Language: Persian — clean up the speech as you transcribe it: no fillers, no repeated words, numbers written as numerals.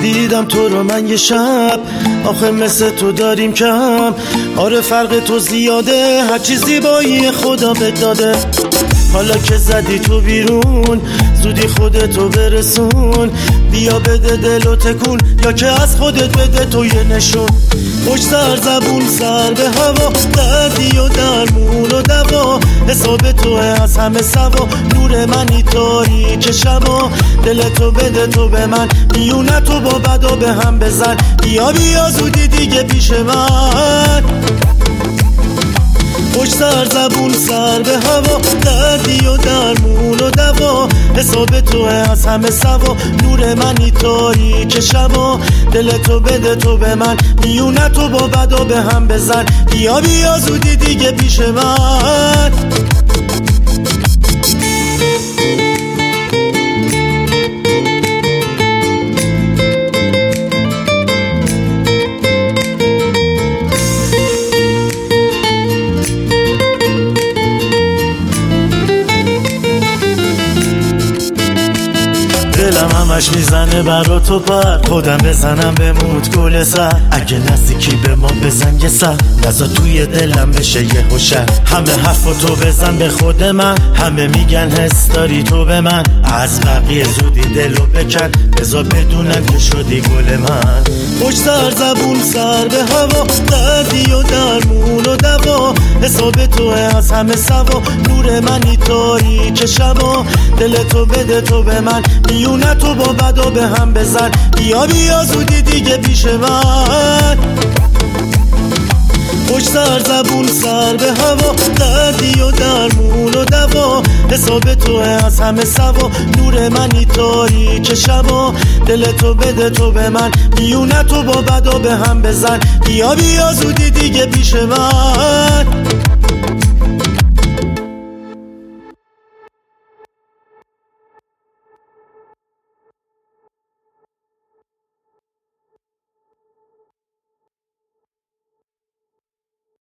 دیدم تو رو من یه شب، آخه مثل تو داریم کم. آره فرق تو زیاده، هر چی زیبایی خدا بهت داده. حالا که زدی تو بیرون، زودی خودتو برسون. بیا بده دلو تکون، یا که از خودت بده تو یه نشون. خوش سر زبون سر به هوا، دردی و درمون و دوا. حساب توه از همه سوا، نور منی تاریک شبا. دلتو بده تو به من، میونه تو با بدا به هم بزن. بیا بیا زودی دیگه پیش من. خوش سر زبون سر به هوا، دردی و درمون و دوا. حساب توه از همه سوا، نور منی تاریک شبا. دلتو بده تو به من، میونه تو با بدا به هم بزن. بیا بیا زودی دیگه پیش من. دلم همش میزنه برا تو پر، خودم بزنم بموت گل سر. اگه نزدیکی به ما بزن یه سر، نزا توی دلم بشه یه هوشر. همه حرفا تو بزن به خود من، همه میگن حس داری تو به من. از بقیه زودی دلو بکن، بذار بدونم که شدی گل من. خوش سر زبون سر به هوا، دردی و درمون و دوا. حساب توه از همه سوا، نور منی تاریک شبا. دلتو بده تو به من، میونه تو با بدا به هم بزن. بیا بیا زودی دیگه پیش من. خوش سر زبون سر به هوا، دردی و درمون و دوا. حساب توه از همه سوا، نور منی تاریک شبا. دلتو بده تو به من، میونه تو با بدا به هم بزن. بیا بیا زودی دیگه پیش من.